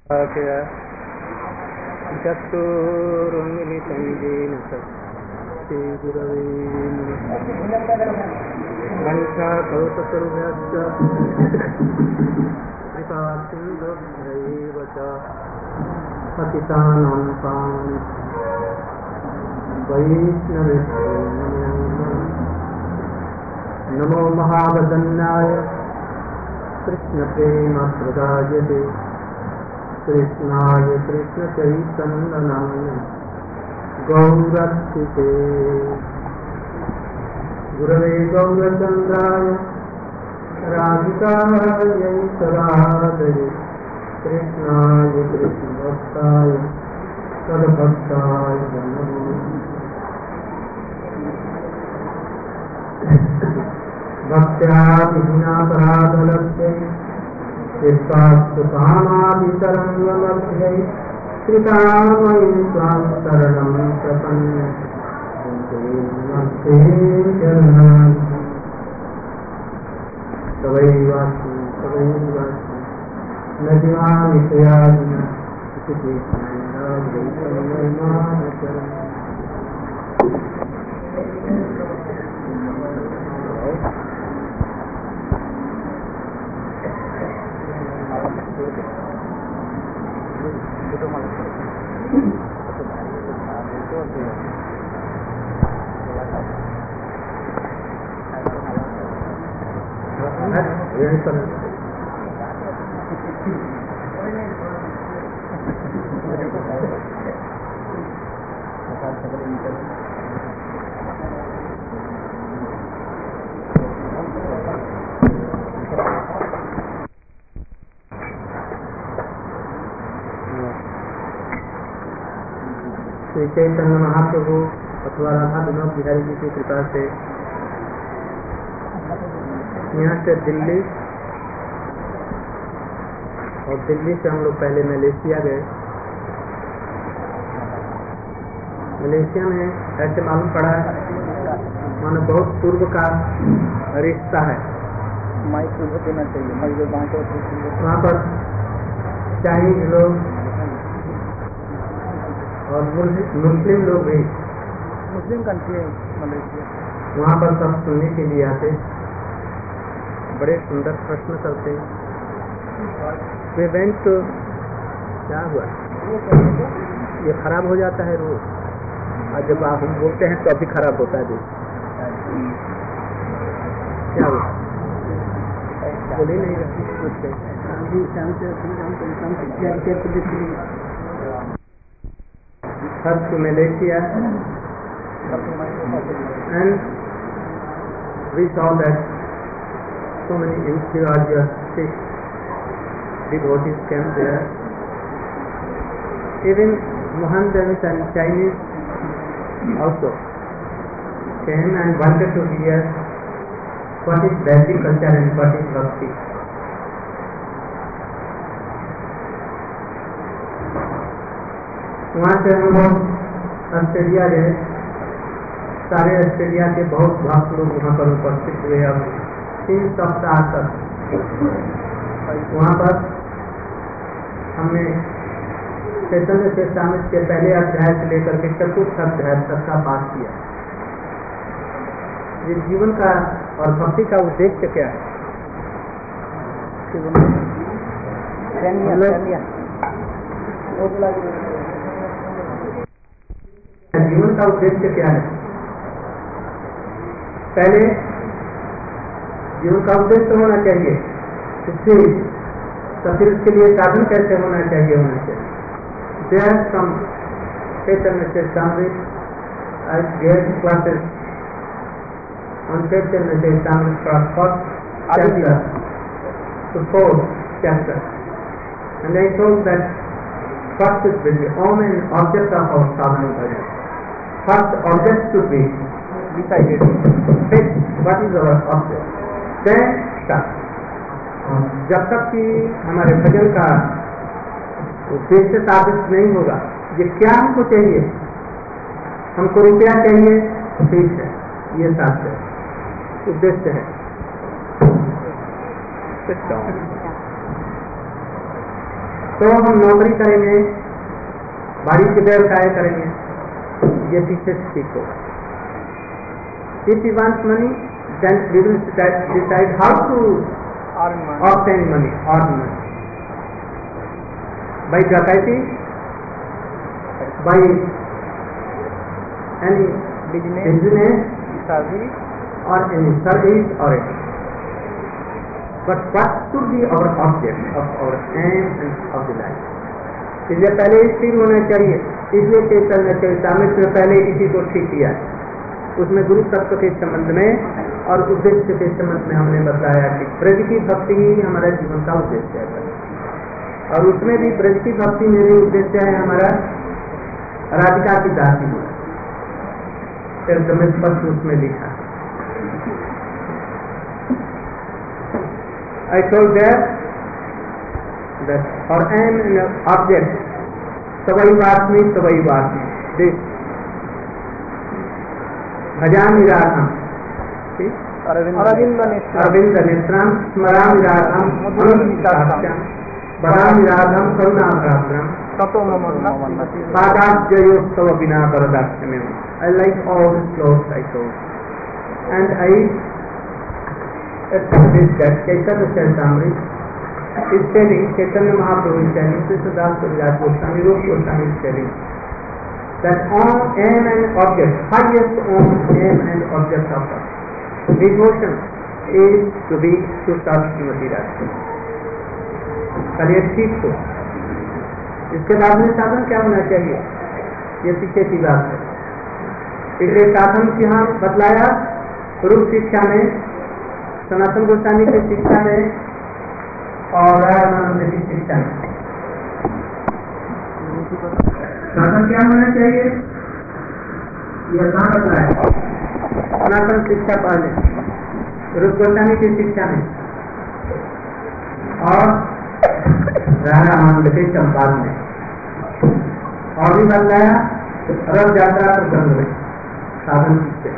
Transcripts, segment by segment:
चतुर्मिलितं येन तस्मै गुरवे वंशाकल्पतरुभ्यश्च कृपासिन्धुभ्यैव च पतितानां वैष्णवेभ्यो नमो महावदन्याय कृष्णप्रेमप्रदायते कृष्णाय कृष्णचैतन्यनाय गौरक्षिते गुरवे गौरचन्द्राय राधिकायै सदादये कृष्णाय कृष्णभक्ताय तद्भक्ताय नमो भक्त्या विघ्नापराधलक्ष्यै चित्तात्मकामादितरङ्गमध्ये कृतामयि त्वां शरणं प्रपन्ने नमस्ते शरणागते तवैवास्मि न जीवामि तयादिना इति श्री चैतन्य महाप्रभु अथवा राधा विनोद बिहारी जी की कृपा से यहाँ से दिल्ली और दिल्ली से हम लोग पहले मलेशिया गए। मलेशिया में ऐसे मालूम पड़ा है मानो बहुत पूर्व का रिश्ता है। वहाँ पर चाइनीज लोग और मुस्लिम लोग भी, मुस्लिम कंट्री है मलेशिया, वहाँ पर सब सुनने के लिए आते, बड़े सुंदर प्रश्न करते। वे बैंक तो क्या हुआ, ये खराब हो जाता है रोज, और जब आप हम बोलते हैं तो अभी खराब होता है रोज। क्या हुआ, बोले नहीं रहती कुछ। First to Malaysia, and we saw that so many enthusiastic devotees came there. Even Mohammedans and Chinese also came and wanted to hear what is Vedic culture and what is Bhakti. वहाँ से हम लोग Australia गए। सारे Australia के बहुत भक्त लोग वहाँ पर उपस्थित हुए। अब 3 सप्ताह तक वहाँ पर हमने चैतन्य चेतामृत के पहले अध्याय से लेकर के चतुर्थ अध्याय तक का पाठ किया। ये जीवन का और भक्ति का उद्देश्य क्या है? जीवन का उद्देश्य क्या है? पहले जीवन का उद्देश्य होना चाहिए, तो फिर उसके लिए साधन कैसे होना चाहिए? There are some Chaitanya Charitamrita, I gave classes on Chaitanya Charitamrita from 1st chapter to 4th chapter, and I told that first is the only object of our sadhana bhajan. First object should be decided. What is our object? Then start. जब तक कि हमारे भजन का उद्देश्य साबित नहीं होगा, ये क्या हमको चाहिए? हमको रुपया चाहिए, ठीक है, ये साथ है, उद्देश्य है। तो हम नौकरी करेंगे, बाड़ी के व्यवसाय करेंगे, ये पीछे ठीक होगा. If we want money, then we will decide how to obtain money, earn money. By डकैती, by any business, service, or any service or anything. But what should be our object of our aim and of the life? इसलिए पहले स्थिर होना चाहिए. इसलिए चैतन्य चरितामृत में पहले इसी को ठीक किया. उसमें गुरु तत्व के संबंध में और उद्देश्य के संबंध में हमने बताया कि ब्रज की भक्ति ही हमारा जीवन का उद्देश्य है. और उसमें भी ब्रज की भक्ति में भी उद्देश्य है हमारा राधिका की दासी होना. फिर में स्पष्ट उसमें लिखा. I told that our aim and object Sawai वासमी this भजामि राधम Arvind नेत्रम स्मरामि राधम अनुदिताख्यम वदामि राधम करुणाभ्रात्रम पादाब्जयोस्तव बिना वरदाख्यमेव. I like all the slows I told, and I established that Chaitanya Charitamrita is telling, Chaitanya Mahaprabhu is telling, Krishnadas Kaviraj Goswami, Rupa Goswami is telling that aim and object, highest aim and object of devotion is to serve Srimati Radha. करिए ठीक हो. इसके बाद में साधन क्या होना चाहिए, ये पीछे की बात है. इसलिए साधन की यहाँ बतलाया रूप शिक्षा में, सनातन गोस्वामी की शिक्षा में और रामानंद की शिक्षा में. साधन क्या होना चाहिए यह कहाँ बताया. सनातन शिक्षा पहले, रूप गोस्वामी की शिक्षा में और रामानंद के संवाद में, और भी बताया रथ यात्रा प्रसंग में साधन शिक्षा.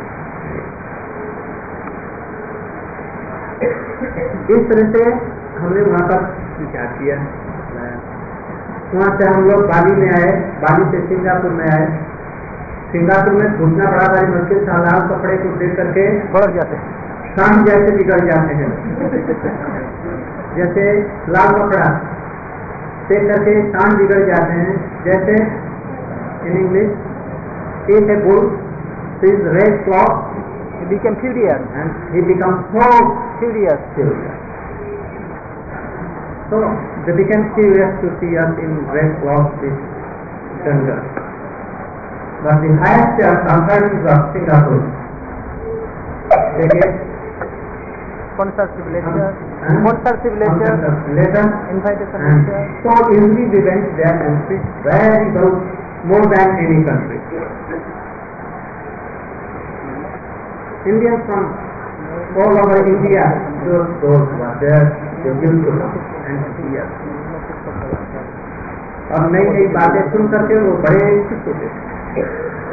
इस तरह से हमने वहाँ पर विचार किया. वहाँ से हम लोग बाली में आए, बाली से सिंगापुर में आए. सिंगापुर में घुटना बड़ा भारी मुश्किल था. लाल कपड़े को देख करके बढ़ जाते, शाम जैसे बिगड़ जाते हैं. जैसे लाल कपड़ा देख करके शाम बिगड़ जाते हैं. जैसे in English if a bull sees red cloth, he became furious, and he becomes so furious. So they became curious to see us in red cloth with jungle. But the highest authorities of Singapore, they gave sponsorship letter, invitation letter. So easily we went there and preached very well, more than any country. Indians from all over India, those were there, they used to come and see us. और नई नई बातें सुन करके वो बड़े खुश होते थे.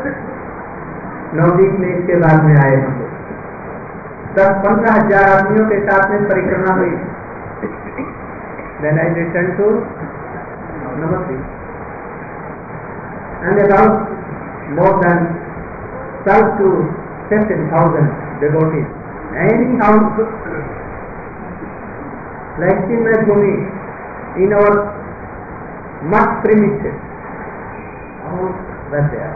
नवदीप में इसके बाद में आए हम लोग. 10-15 हजार आदमियों के साथ में परिक्रमा हुई. Then I returned to Navadvip, and about more than 12 to 15,000 devotees. Anyhow, like in Madhumi, in our much premises, all were there.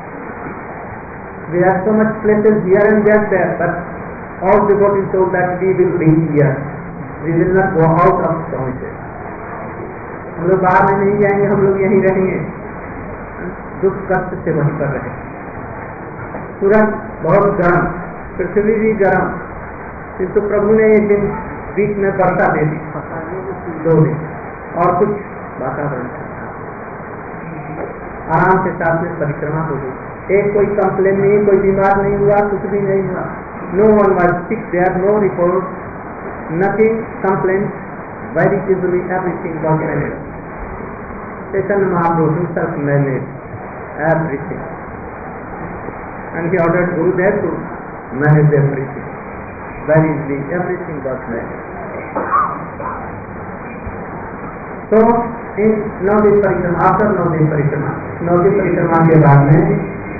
We have so much places here and there, but all devotees told that we will be here. We will not go out of premises. हम लोग बाहर में नहीं जाएंगे, हम लोग यहीं रहेंगे. दुख कष्ट से वहीं पर रहे. सूरज बहुत गर्म, पृथ्वी भी गर्म, किंतु प्रभु ने एक दिन बीच में वर्षा दे दी, 2 दिन, और कुछ वातावरण आराम के साथ में परिक्रमा हो गई. एक कोई कंप्लेन नहीं, कोई बीमार नहीं हुआ, कुछ भी नहीं हुआ. No one was sick there, no report, nothing complain. Very easily everything was managed. Chaitanya Mahaprabhu himself managed everything, and he ordered Gurudev to manage everything. Very easily, everything was managed. So, इन 9 दिन परिक्रमा, आफ्टर 9 दिन परिक्रमा, 9 दिन परिक्रमा के बाद में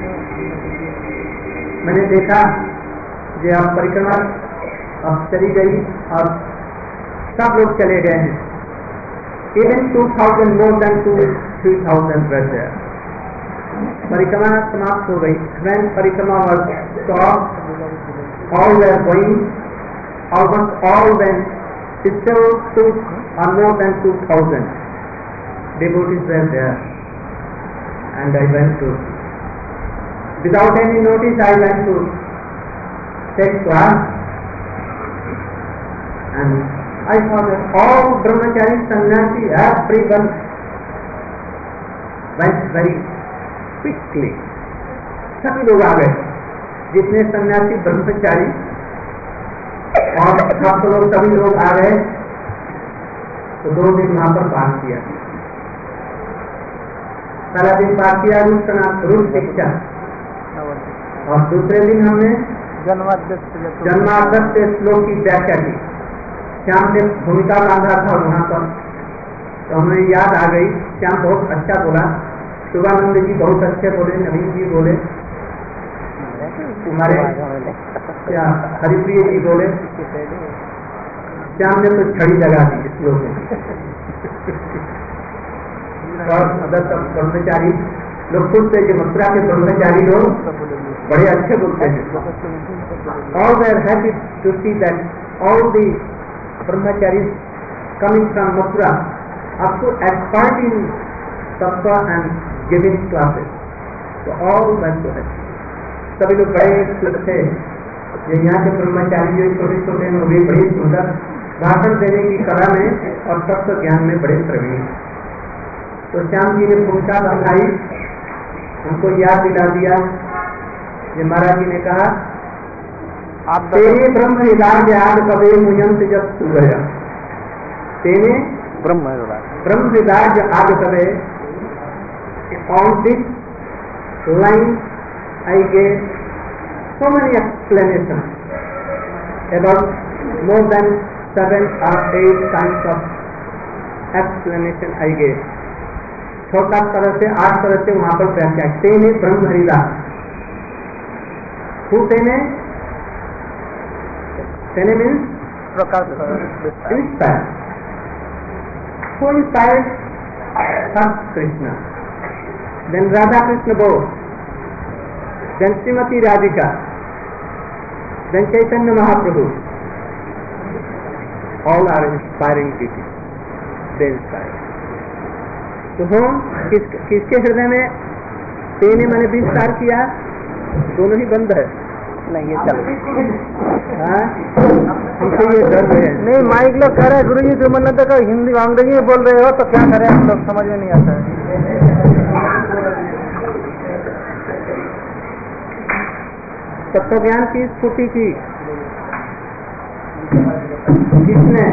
मैंने देखा कि अब परिक्रमा अब चली गई और सब लोग चले गए हैं. Even 2000, more than 3,000 were there. परिक्रमा समाप्त हो गई. When परिक्रमा was stopped, all were going. Almost all went. Still 2 or more than 2,000 devotees were there, and I went to. Without any notice, I went to take class, and I saw that all brahmachari, sannyasi, everyone went very quickly. सभी लोग आ गए, जितने सन्यासी ब्रह्मचारी और सब लोग, सभी लोग आ गए. तो 2 दिन वहां पर पाठ किया. पहला दिन पाठ किया रूप शिक्षा, और दूसरे दिन हमने जन्माद्यस्य श्लोक की व्याख्या की. श्याम ने भूमिका बांधा था वहां पर, तो हमें याद आ गई. श्याम बहुत अच्छा बोला, शिवानंद जी बहुत अच्छे बोले, नवीन जी बोले, हमारे क्या हरिप्रिय जी बोले. श्याम ने तो छड़ी लगा दी श्लोक में. और अदर सब ब्रह्मचारी लोग खुद से, जो मथुरा के ब्रह्मचारी लोग बड़े अच्छे बोलते हैं. All were happy to see that all the brahmacharis coming from Mathura are so expert in tattva and giving classes. So all were so happy. सभी लोग बड़े खुश थे. यहाँ के ब्रह्मचारी जो छोटे छोटे हैं, वे बड़े सुंदर भाषण देने की कला में और तत्व ज्ञान में बड़े प्रवीण. तो श्याम जी ने भूमिका बंधाई, हमको याद दिला दिया. ये महाराज जी ने कहा, तेरे ब्रह्म इलाज आद कबे मुयंत जब तू गया. तेरे ब्रह्म इलाज आद कबे. On this line I gave so many explanations about more than 7 or 8 kinds of explanation I gave. 6-7 तरह से 8 तरह से वहां पर व्याख्या. तेने ब्रह्म हरिदास. Who तेने? Tene means inspired. Who inspired? First Krishna, then Radha Krishna both, then Srimati Radhika, then Chaitanya Mahaprabhu. All are inspiring people. They inspire. तो हम किसके हृदय में तेने मैंने विस्तार किया? दोनों ही बंद है. नहीं ये चल हमसे ये डर है. नहीं, माइक लोग कह रहे हैं गुरु जी से मन्नत का हिंदी अंग्रेजी में बोल रहे हो, तो क्या करें हम लोग, समझ में नहीं आता है. तत्व ज्ञान की स्फूर्ति की किसने?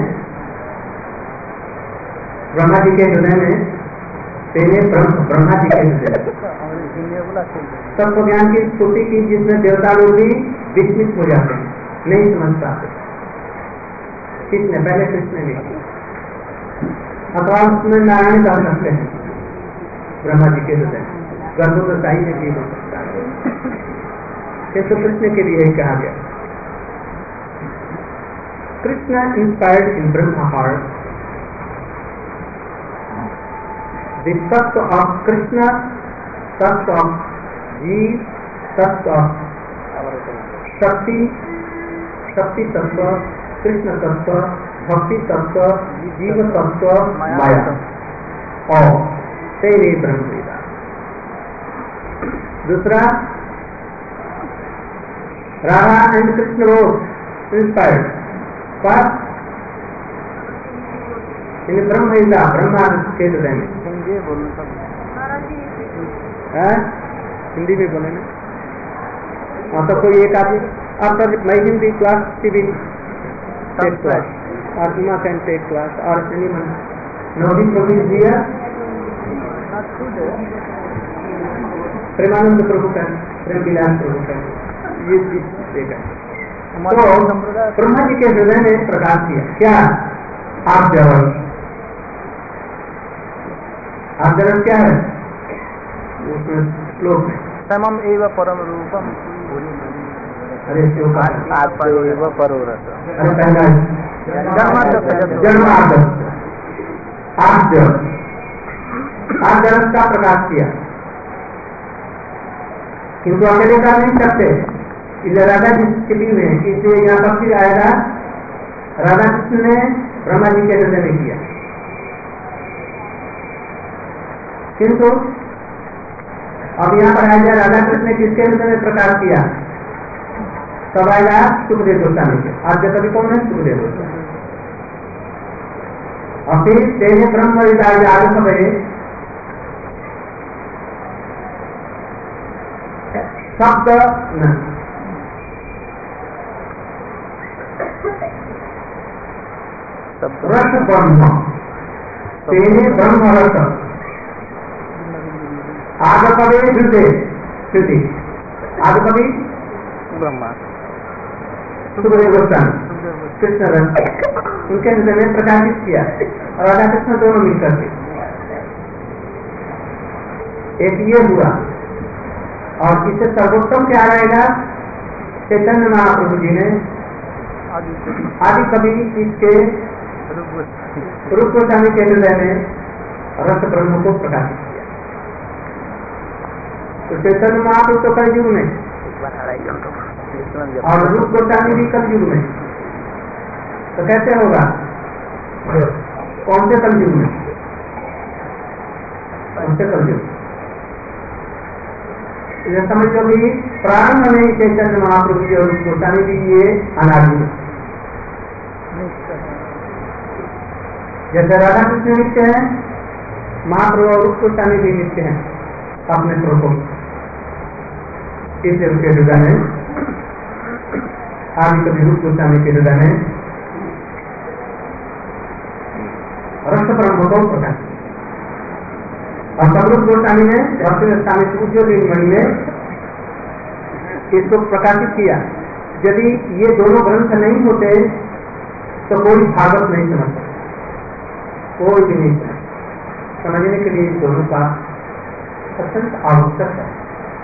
ब्रह्मा जी के हृदय में. तेने ब्रह्मा जी के हृदय तत्व ज्ञान की स्फूर्ति की, जिसमें देवता लोग भी विस्मित हो जाते हैं, नहीं समझ पाते. किसने? पहले कृष्ण ने. अथवा उसमें नारायण कह सकते हैं. ब्रह्मा जी के हृदय गर्भोदशाही में भी हो सकता है. तो कृष्ण के लिए कहा गया. Krishna inspired in Brahma heart. The tattva of Krishna, tattva of Jeev, tattva of Shakti, Shakti tattva, Krishna tattva, Bhakti tattva, Jiva tattva, Maya. All तेरे ब्रह्म विदा. दूसरा, Radha and Krishna both inspired. First, इन ब्रह्म विदा, ब्रह्मा के हृदय में. हिंदी में बोले ना. हाँ, तो कोई एक आदमी after my Hindi class, she will take class, or Uma can take class, or anyone. Nobody is here. Premanand प्रभु का, प्रेम विलास प्रभु का, ये चीज देगा. तो ब्रह्मा जी के हृदय ने प्रकाश किया. क्या? आप जब आप जगत क्या है? उसमें श्लोक है समम एव परम रूपम अरे श्लोक आत्मैव परो रस। अरे पहला जन्मार्थ आप जगत का प्रकाश किया, किंतु अकेले कर नहीं सकते, इसलिए राधा जी स्थिति में, इसलिए यहाँ पर फिर आएगा राधा कृष्ण ने ब्रह्मा जी के हृदय में किया, किंतु अब यहाँ पर आएगा राधा कृष्ण ने किसके हृदय में प्रकाश किया, तब आएगा सुखदेव गोस्वामी के। आज कभी कौन है? सुखदेव गोस्वामी। और फिर तेने ब्रह्म विदाई आगे सवेरे शब्द रस ब्रह्म, तेने ब्रह्म रस आगपदे हृदय श्रुति, आगपदी ब्रह्मा सुखदेव गोस्वामी कृष्ण रस उनके हृदय में प्रकाशित किया, और राधा कृष्ण दोनों मिलकर के एक ये हुआ। और इससे सर्वोत्तम क्या रहेगा? चैतन्य महाप्रभु जी ने आदि कभी इसके रूप गोस्वामी के हृदय में रस ब्रह्म को प्रकाशित किया। तो चैतन्य महाप्रभु तो कल युग में और रूप गोस्वामी भी कल युग में, तो कैसे होगा? कौन से कल युग में? कौन से कल युग? यह समझ लो कि प्रारंभ में चैतन्य महाप्रभु जी और रूप गोस्वामी भी ये अनादि है। जैसे राधा कृष्ण नित्य है, महाप्रभु और रूप गोस्वामी भी नित्य हैं अपने स्वरूपों, इसलिए उनके हृदय में आदि कभी रूप गोस्वामी के हृदय में रस ब्रह्म को प्रकाश, और सदरूप गोस्वामी ने भक्ति स्वामी सूर्योदय मणि में इसको प्रकाशित किया। यदि ये दोनों ग्रंथ नहीं होते तो कोई भागवत नहीं समझ सकता, कोई भी नहीं समझ। समझने के लिए दोनों का अत्यंत आवश्यक है।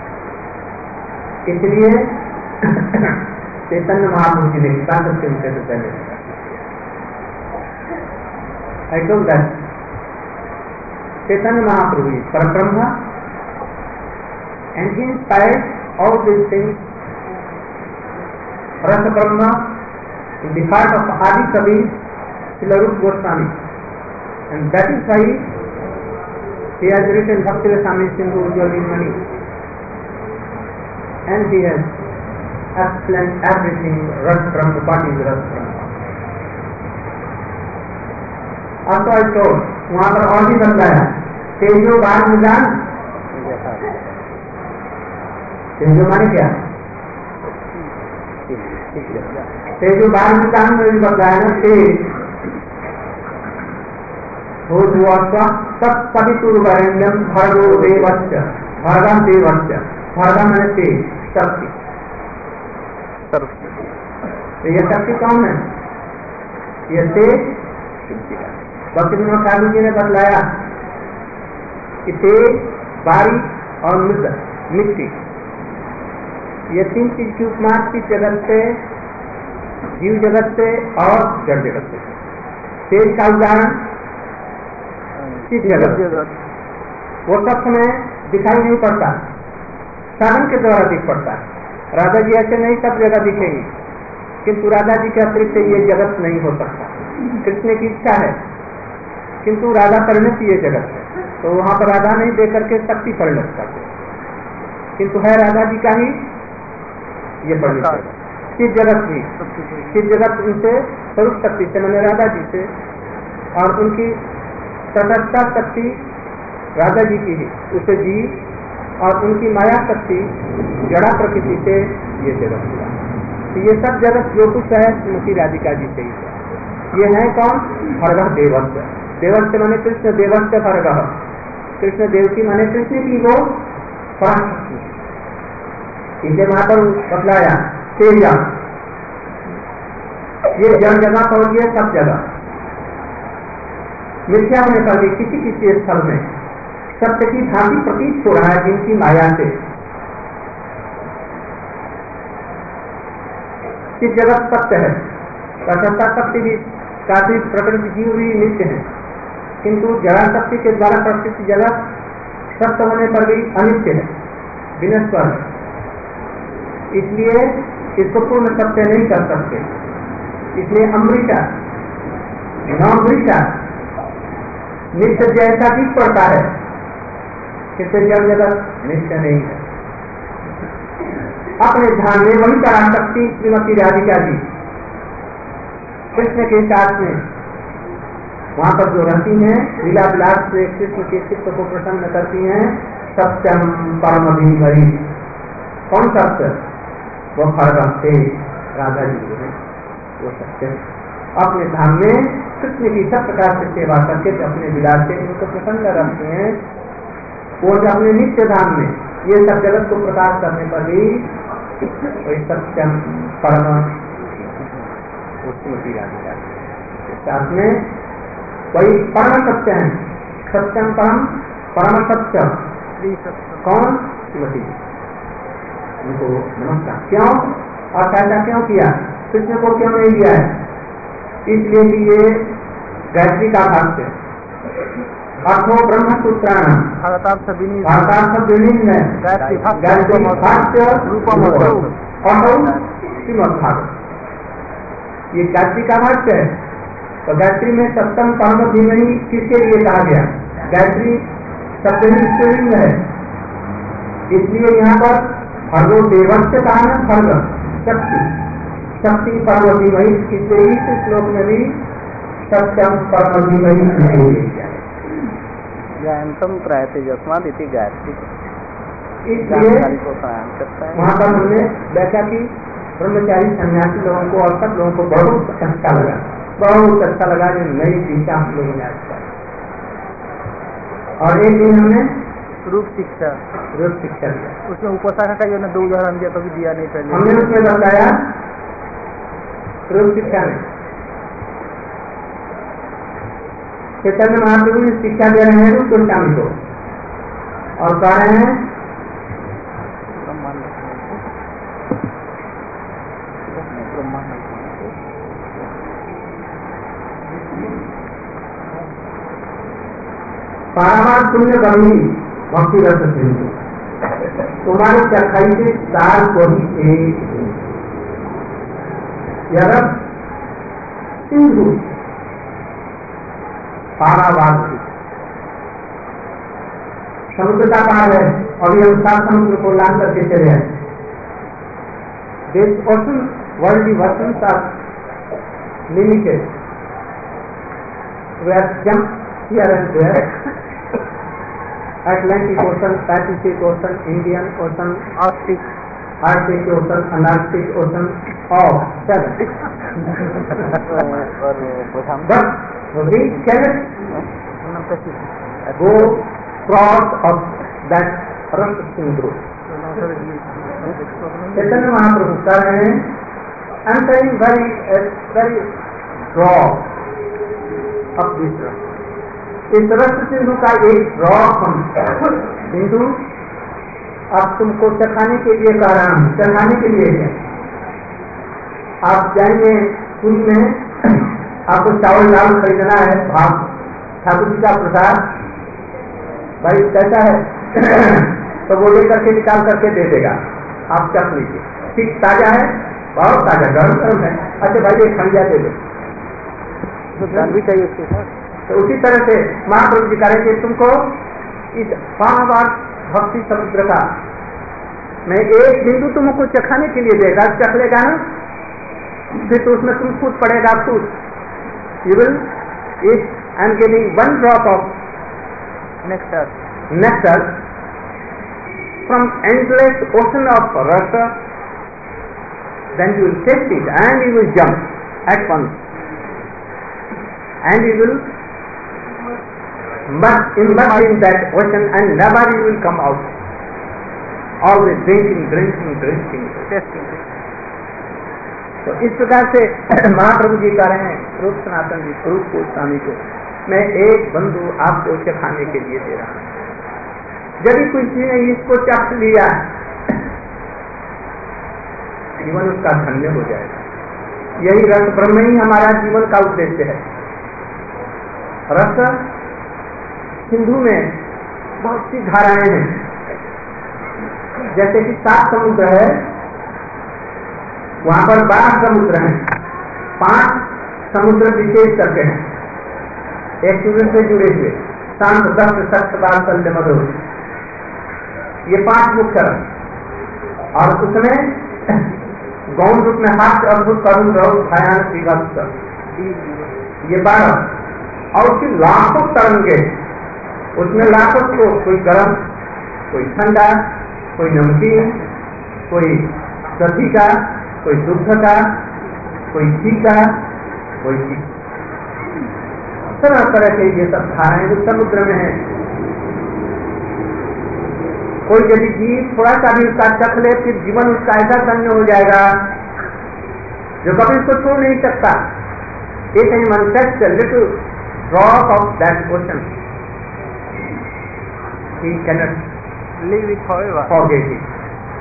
इसलिए चैतन्य महाप्रभु जी ने कृपा करके उनके हृदय में I told that Chaitanya Mahaprabhu is Parabrahma, and he inspired all these things, Rasa Brahma, in the heart of Adi Kavi, Srila Rupa Goswami, and that is why he has written Bhakti Rasamrita Sindhu Ujjwala Mani, and he has explained everything, Rasa Brahma, what is Rasa Brahma. Also I told, वहाँ पर और भी बताया, तेजो बार निदान, तेजो माने क्या? तेजो बार निदान में भी बताया ना, तेज तत्सवितुर्वरेण्यं भर्गो देवस्य भर्गं देवस्य, भर्गं माने तेज, शक्ति। तो ये शक्ति कौन है? ये तेज भक्ति विनोद ठाकुर जी ने बतलाया कि तेज, बारिश और मृदा, मिट्टी, ये तीन चीज की उपमा की जगत से, जीव जगत से और जड़ जगत से। तेज का उदाहरण चित जगत, वो सब समय दिखाई नहीं पड़ता, साधन के द्वारा दिख पड़ता है। राधा जी ऐसे नहीं सब जगह दिखेंगे, किंतु राधा जी के अतिरिक्त ये जगत नहीं हो सकता। कृष्ण की इच्छा है, किंतु राधा परिणत ये जगत है, तो वहाँ पर राधा नहीं दे करके शक्ति परिणत करते, किंतु है राधा जी का ही ये परिणत। शिव जगत भी, शिव जगत उनसे स्वरूप शक्ति से, मैंने राधा जी से, और उनकी तटस्था शक्ति राधा जी की ही, उसे जी, और उनकी माया शक्ति जड़ा प्रकृति से ये जगत हुआ। तो ये सब जगत जो कुछ है श्रीमती राधिका जी से ही है। ये है कौन? भर्ग देवस्य, देवस्य माने कृष्ण, देवस्य भर्ग, कृष्ण देव की माने कृष्ण की वो पराशक्ति। इसे वहां पर बतलाया तेजा, ये जड़ जगह पर होती है, सब जगह मिथ्या होने पर भी किसी किसी स्थल में सत्य की भांति प्रतीत हो रहा है जिनकी माया से कि जगत सत्य है। प्रकृता शक्ति भी काफी प्रकृति जीव भी नित्य है, किंतु जड़ा शक्ति के द्वारा प्रकृति जगत सत्य होने पर भी अनित्य है, विनश्वर है। इसलिए इसको पूर्ण सत्य नहीं कर सकते। इसलिए अमृता नमृता नित्य जैसा भी पड़ता है, किंतु जड़ जगत नित्य नहीं है। अपने ध्यान में वही पराशक्ति श्रीमती राधिका जी कृष्ण के साथ में वहां पर जो रहती हैं, लीला विलास से कृष्ण के चित्त को प्रसन्न करती हैं। सत्यम परम धीमहि, कौन सत्य? वो फर्म थे राधा जी हैं, वो सत्य अपने धाम में कृष्ण की सब प्रकार से सेवा करके अपने विलास से उनको प्रसन्न रखते हैं। वो जो अपने नित्य धाम में ये सब जगत को प्रकाश करने पर भी वही सत्यम परम श्रीमती राधिका साथ में वही परम सत्य है। सत्यम परम परम सत्य कौन? श्रीमती उनको नमस्कार। क्यों और ऐसा क्यों किया? कृष्ण को क्यों नहीं दिया है? इसलिए कि ये गायत्री का भाष्य अर्थो ब्रह्मसूत्राण भारतार्थ विनिन्न गायत्री भाष्य श्रीमद्भागवत, ये गायत्री का भाष्य है। तो गायत्री में सप्तम परम धीमहि किसके लिए कहा गया? गायत्री सप्तमी स्त्रीलिंग है, इसलिए यहाँ पर भर्गो देवस्य कहा ना, भर्ग शक्ति शक्ति परम धीमहि, इसलिए इस श्लोक में भी सत्यम परम धीमहि जयंतम त्रयते जस्माद इति गायत्री। इसलिए वहाँ पर हमने व्याख्या की। ब्रह्मचारी सन्यासी लोगों को और सब लोगों को बहुत अच्छा लगा, बहुत अच्छा लगा। जो नई शिक्षा हम लोगों ने आज पाई। और एक दिन हमने रूप शिक्षा दिया, उसमें उपासना का जो ना 2 उदाहरण दिया, कभी दिया नहीं पहले। हमने उसमें बताया रूप शिक्षा में चैतन्य महाप्रभु ने शिक्षा दे रहे हैं रूप गोस्वामी को और कह रहे हैं पारावार पुण्य गंगी भक्ति रस सिंधु, तुम्हारे चरखाई से सार को ही सिंधु पारावार समुद्र का पार है। अभी हम 7 समुद्र को लांग करके चले हैं। This ocean world oceans are limited. We have jumped here and there. Atlantic Ocean, Pacific Ocean, Indian Ocean, Arctic Ocean, Antarctic Ocean, all 7. But we cannot go cross of that Ras Sindhu. Chaitanya Mahaprabhu कह रहे हैं, I am saying very drop of this rasa. इस रस सिंधु का एक drop हम सिंधु अब तुमको चखाने के लिए कह रहा हूँ। चखाने के लिए है, आप जाएंगे पुरी में, आपको चावल दाल खरीदना है, भाप ठाकुर जी का प्रसाद, भाई कैसा है तो वो लेकर के निकाल करके दे देगा, आप चख लीजिए। ठीक ताजा है, बहुत ताजा, गर्म है। अच्छा भाई एक खंडिया दे दो, भी चाहिए उसके साथ। तो उसी तरह से महाप्रभु जी करेंगे तुमको इस पारावार भक्ति समुद्र का मैं एक बिंदु तुमको चखाने के लिए देगा, चख लेगा ना, फिर तो उसमें तुम कूद पड़ेगा, कूद। You will if I am giving 1 drop of nectar from endless ocean of rasa, then you will taste it and you will jump at once and you will immerse in that ocean and never you will come out. Always drinking. तो इस प्रकार से महाप्रभु जी कह रहे हैं रूप सनातन जी, रूप गोस्वामी को, मैं एक बंधु आपको चखाने के लिए दे रहा हूँ। यदि किसी ने इसको चख लिया, जीवन उसका धन्य हो जाएगा। यही रस ब्रह्म ही हमारा जीवन का उद्देश्य है। रस सिंधु में बहुत सी धाराएं हैं, जैसे कि 7 समुद्र है, वहां पर 12 समुद्र हैं, 5 समुद्र विशेष करके हैं, एक दूसरे से जुड़े हुए, शांत, दक्ष, सत्य, वात्सल्य, मधुर, ये 5 मुख्य रस। और उसमें गौण रूप में हास्य, अद्भुत, करुण, रौद्र, भयानक, विभत्स, ये 12। और उसकी लाखों तरंगे, उसमें लाखों को, कोई गर्म, कोई ठंडा, कोई नमकीन, कोई दही का, कोई दुग्ध का, कोई घी का, कोई घी, तरह तरह के ये सब धाराएं जो समुद्र में है। कोई यदि घी थोड़ा सा भी उसका चख ले, फिर जीवन उसका ऐसा धन्य हो जाएगा जो कभी उसको छोड़ नहीं सकता। एक manifest a little drop of that ocean, he cannot live it forever. forget it.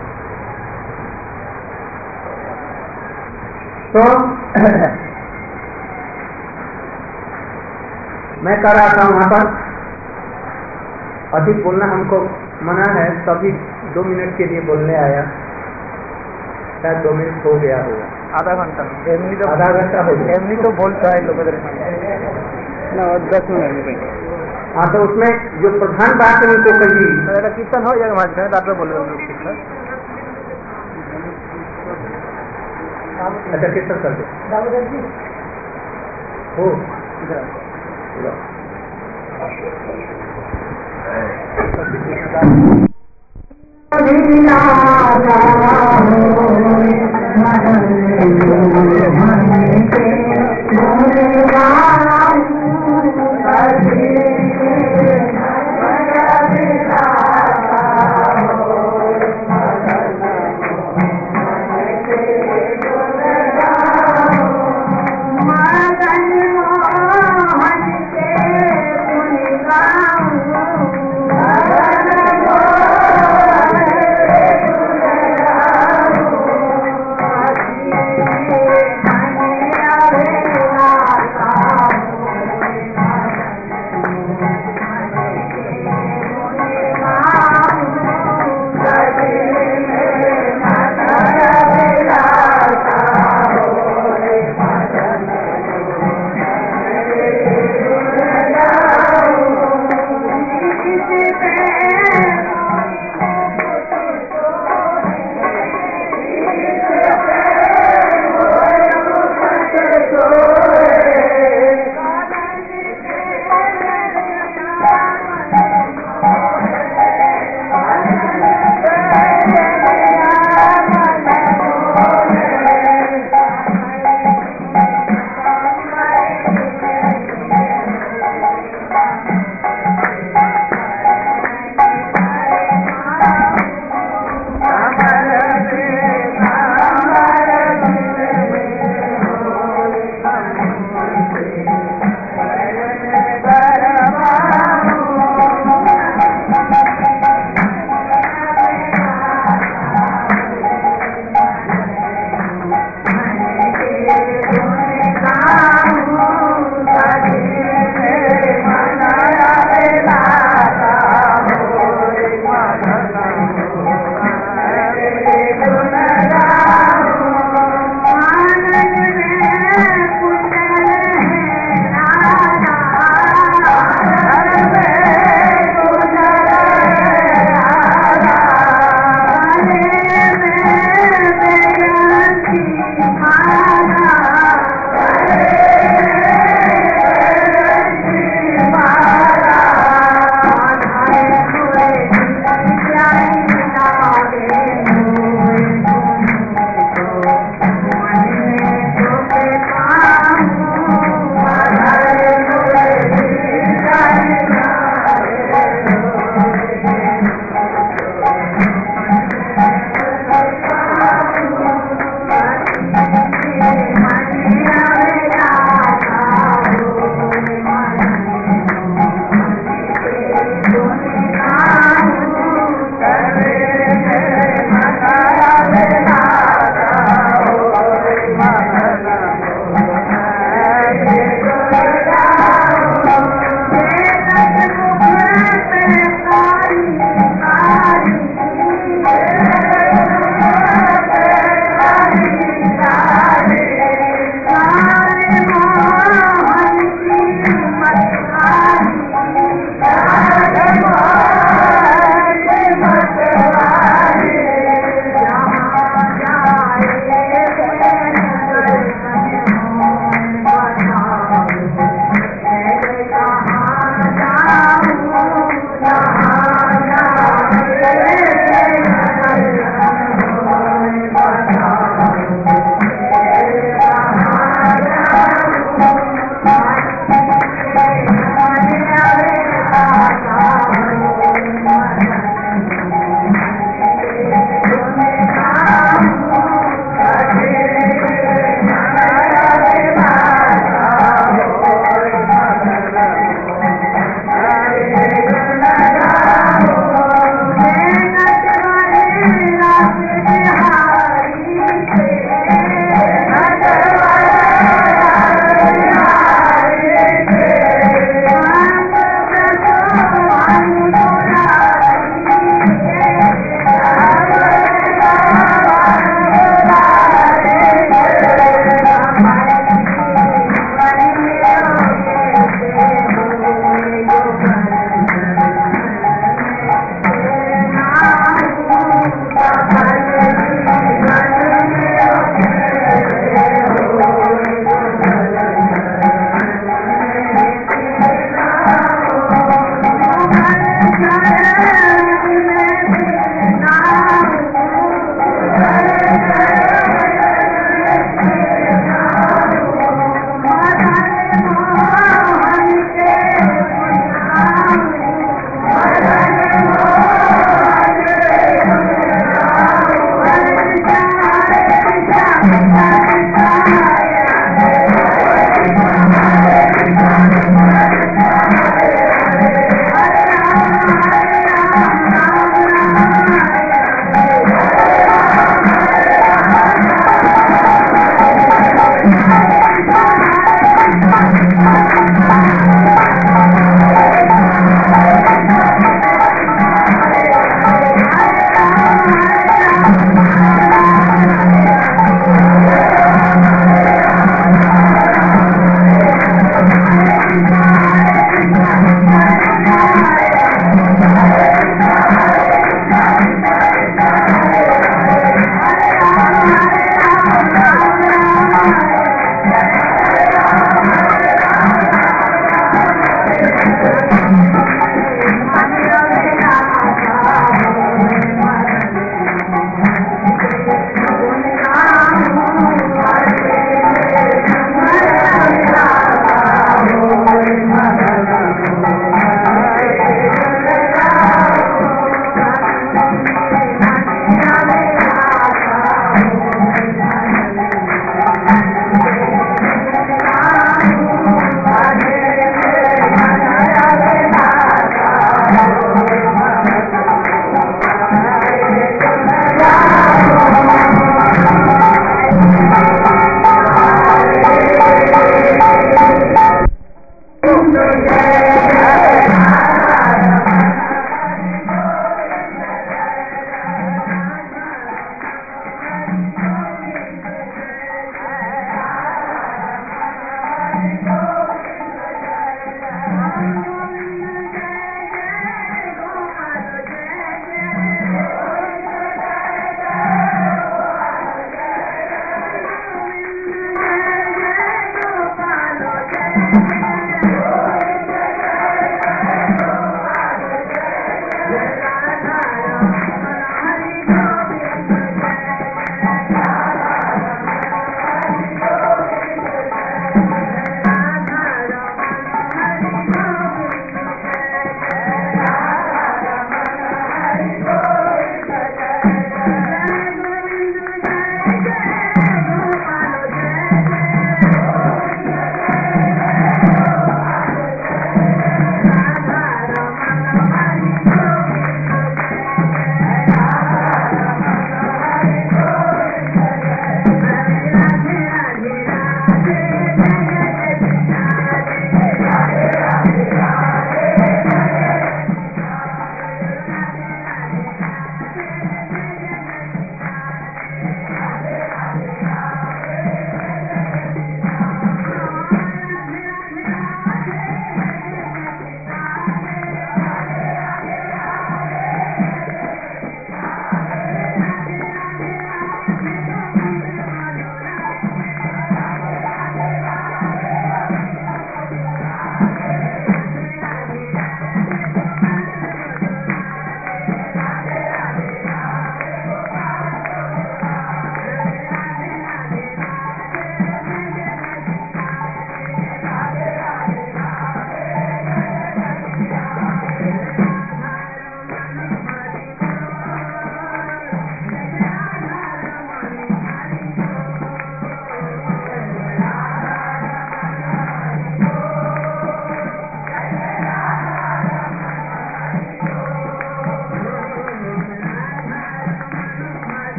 तो मैं कह रहा था वहां पर अधिक बोलना हमको मना है, तभी 2 मिनट के लिए बोलने आया, शायद 2 मिनट हो गया होगा, आधा घंटा, आधा घंटा हो गया। एमनी तो बोलता है लोग ना 10 मिनट। हाँ, तो उसमें जो प्रधान बात है उनको कही, कीर्तन हो जाएगा हमारे दादा बोल रहे। अच्छा कीर्तन कर दो हो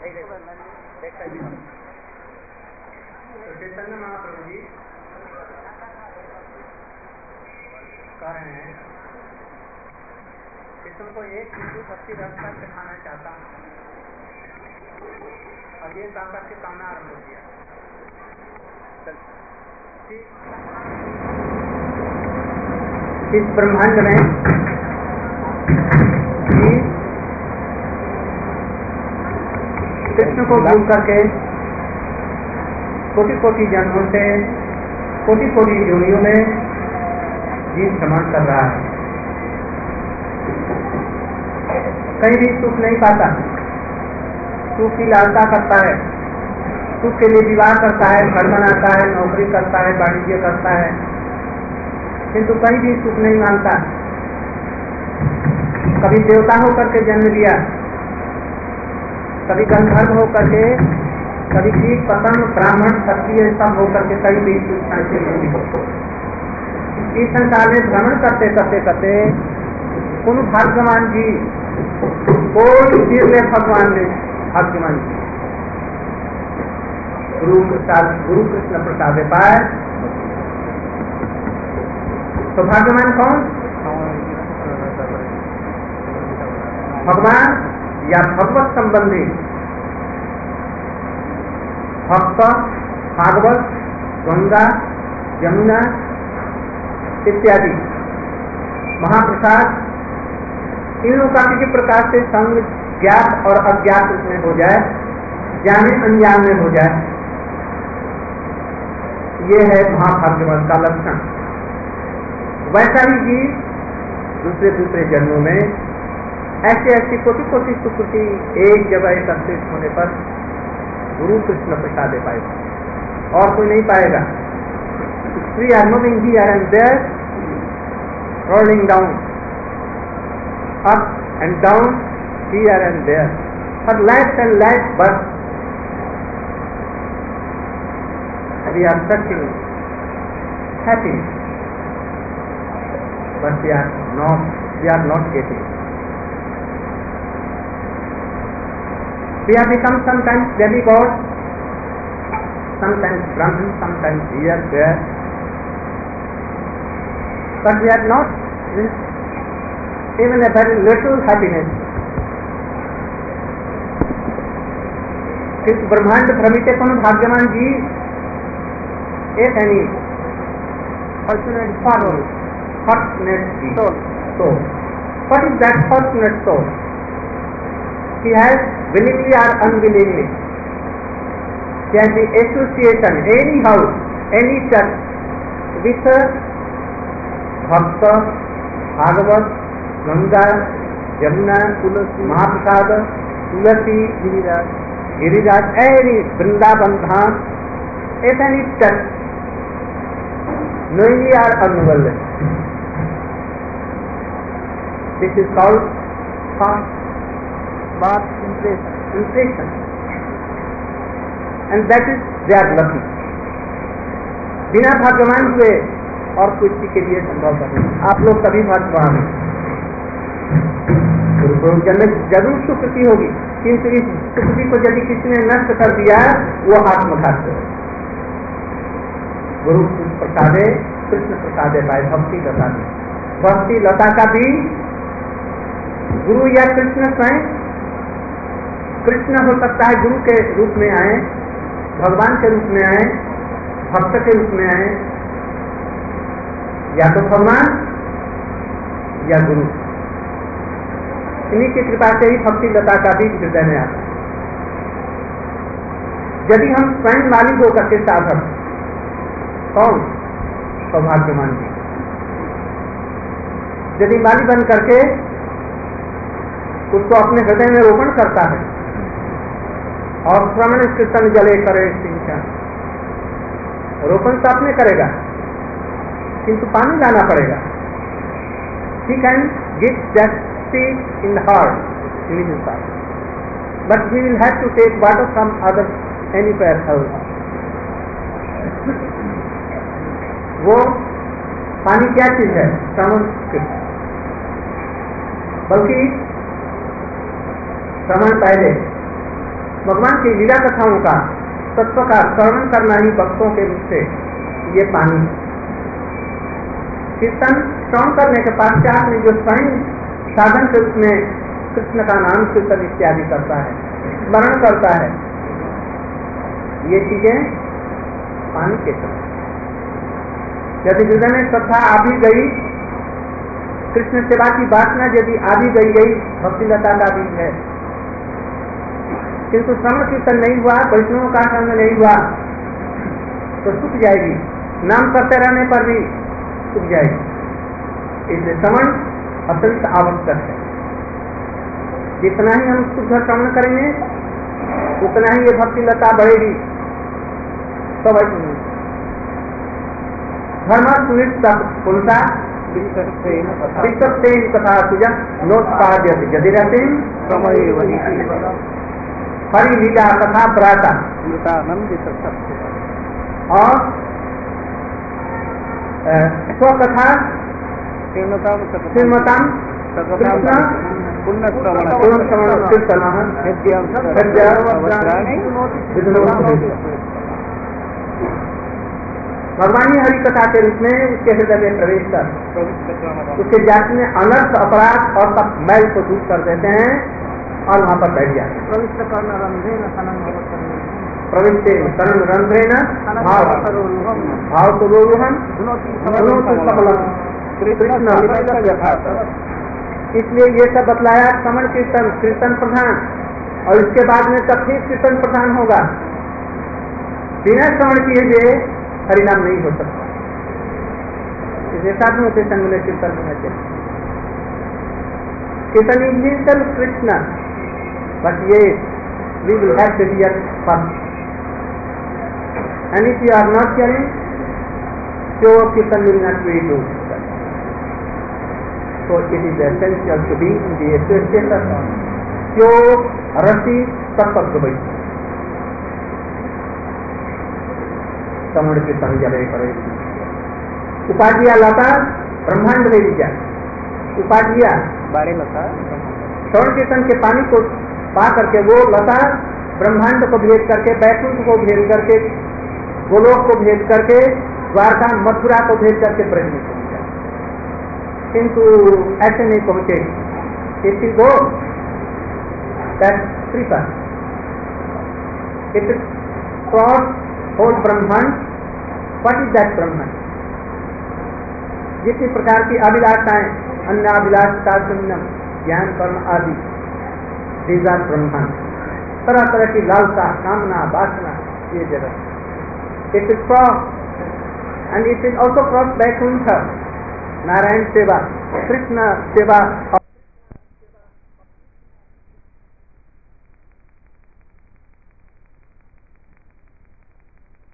चैतन्य महाप्रभु जी कह रहे हैं कि तुमको एक बिंदु भक्ति रस का सिखाना चाहता हूँ, और ये कहकर के कहना आरम्भ हो गया। इस ब्रह्मांड में कृष्ण को भूल करके कोटि कोटि जन्मों से कोटि कोटि योनियों में जीव भ्रमण कर रहा है, कहीं भी सुख नहीं पाता, सुख की लालसा करता है, सुख के लिए विवाह करता है, घर बनाता है, नौकरी करता है, वाणिज्य करता है, किंतु कहीं भी सुख नहीं मानता। कभी देवता होकर के जन्म लिया, कभी गंधर्व होकर के, कभी कीट पतंग ब्राह्मण क्षत्रिय सब होकर के कहीं भी सुख नहीं हो। इस संसार में भ्रमण करते करते करते उन भाग्यवान जी कोई सिर में भगवान ने भाग्यवान जी गुरु कृष्ण प्रसाद पाए। तो भाग्यवान कौन? भगवान या भगवत संबंधी भक्त, भागवत, गंगा, यमुना इत्यादि महाप्रसाद, इन लोगों का किसी प्रकार से संग ज्ञात और अज्ञात में हो जाए, जाने अनजान में हो जाए, ये है महाभाग्यवान का लक्षण। वैसा ही जी दूसरे दूसरे जन्मों में ऐसे ऐसी कोटि कोटि सुकृति एक जगह एकत्रित होने पर गुरु कृष्ण प्रसाद पाएगा, और कोई नहीं पाएगा। We are moving here and there, rolling down, up and down, here and there, for life and life, but we are searching happiness, but we are not getting. We have become sometimes demigods, sometimes Brahman, sometimes here, there, but we are not even a very little happiness. इस ब्रह्मांड भ्रमित कौन भाग्यवान जी एक any fortunate soul. What is that fortunate soul? He has willingly or unwillingly, he has the association anyhow, any touch with Bhakta, Bhagavad, Ganga, Yamuna, Mahaprasad, Tulasi, Giriraj, any Vrindavan Dham, if any touch, knowingly or unknowingly. This is called path impression, and that is they are lucky. बिना भाग्यवान हुए और किसी के लिए संभव नहीं। आप लोग कभी भाग्यवान हैं, गुरुकुल जन्म जरूर सुकृति होगी, किंतु इस सुकृति को यदि किसी ने नष्ट कर दिया वो आत्मघात है। गुरु प्रसादे कृष्ण प्रसादे पाए भक्ति लता में, भक्ति लता का भी गुरु या कृष्ण स्वयं, कृष्ण हो सकता है गुरु के रूप में आए, भगवान के रूप में आए, भक्त के रूप में आए, या तो भगवान या गुरु। इन्हीं की कृपा से ही भक्ति लता का भी हृदय में आता है। यदि हम स्वयं मालिक होकर के साधक, कौन? सौभाग्यवान जी। यदि मालिक बन करके उसको अपने हृदय में रोपण करता है और श्रवण कीर्तन जले करे सिंचन, रोपण तो आपने करेगा किंतु पानी लाना पड़ेगा। He can get that seed in the heart, in his heart, but he will have to take water from other anywhere else. वो पानी क्या चीज है? श्रवण कीर्तन। बल्कि श्रवण पहले, भगवान की लीला कथाओं का तत्व का श्रवण करना ही भक्तों के रूप से ये पानी। कीर्तन श्रवण करने के पश्चात में जो स्वयं साधन के रूप में कृष्ण का नाम कीर्तन इत्यादि करता है, स्मरण करता है, ये चीजें पानी के तरह। यदि हृदय में श्रद्धा आ भी गई, कृष्ण सेवा की वासना यदि आ भी गई, यही भक्ति लता का बीज है, किंतु श्रवण कीर्तन नहीं हुआ, वैष्णवों का संग नहीं हुआ तो सूख जाएगी, नाम करते रहने पर भी सूख जाएगी। इसलिए श्रवण अत्यंत आवश्यक है। जितना ही हम शुद्ध श्रवण करेंगे उतना ही ये भक्ति लता बढ़ेगी। तो धर्म सुनिश्चित पुरुषा कथा तुझा नोत्पाद्य यदि रहते हरि लीला कथा प्राता और स्वकथा श्रीमताम कृष्ण भगवानी हरि कथा के रूप में उसके हृदय में प्रवेश कर उसके जाति में अनर्थ अपराध और सब मैल को दूर कर देते हैं और वहाँ पर बैठ जाते हैं। प्रविष्टे शरण रंध्रेण भाव सुरोहम कृष्ण। इसलिए ये सब बतलाया श्रवण कीर्तन कीर्तन प्रधान, और इसके बाद में तब कीर्तन प्रधान होगा। बिना श्रवण किए हुए हरिनाम नहीं हो सकता। इसलिए साधुओं के संग में कीर्तन होना चाहिए। कीर्तन इज कीर्तन कृष्ण, बट ये we will have to hear first, and if you are not hearing so kirtan will not be do. So it is essential to be in the association of pure rasi tattva। श्रवण कीर्तन जले करे उपाधिया लता ब्रह्मांड में विद्या उपाधिया बारे लता श्रवण कीर्तन के पानी को पा करके वो लता ब्रह्मांड को भेद करके बैकुंठ को भेद करके गोलोक को भेद करके द्वारका मथुरा को भेद करके ब्रज में पहुंच जाए, किंतु ऐसे नहीं पहुंचे। इसी को it cross whole brahmanda. What is that brahmanda? जितनी प्रकार की अभिलाषाएं, अन्य अभिलाषा शून्यम ज्ञान कर्म आदि, दीज आर ब्रह्मांड। तरह तरह की लालसा कामना वासना, ये जगह it is cross and it is also cross Vaikuntha, Narayan सेवा, कृष्ण सेवा।